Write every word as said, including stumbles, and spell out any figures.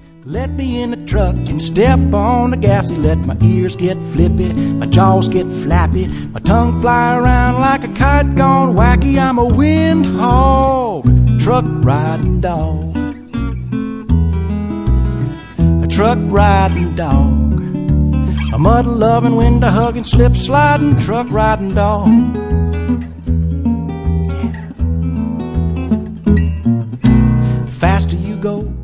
Let me in the truck and step on the gas. Let my ears get flippy, my jaws get flappy, my tongue fly around like a kite gone wacky. I'm a wind hog, truck riding dog, a truck riding dog, a mud loving, window hugging, slip sliding, truck riding dog. Yeah. The faster you go,